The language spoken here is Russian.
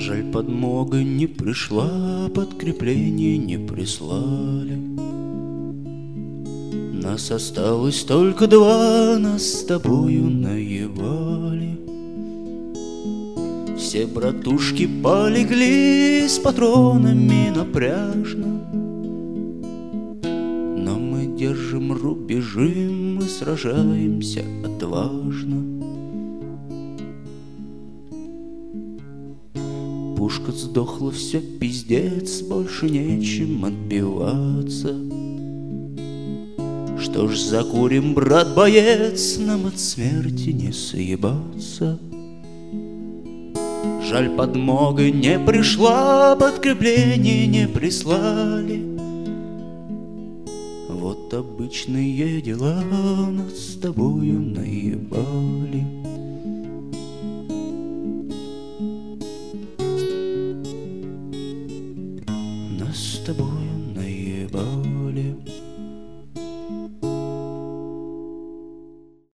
Жаль, подмога не пришла, подкрепление не прислали. Нас осталось только два, нас с тобою наевали. Все братушки полегли с патронами напряжно, но мы держим рубежи, мы сражаемся отважно. Пушка сдохла, все пиздец, больше нечем отбиваться. Что ж, закурим, брат-боец, нам от смерти не съебаться. Жаль, подмога не пришла, подкрепление не прислали. Вот обычные дела нас с тобою наебали. Нас с тобою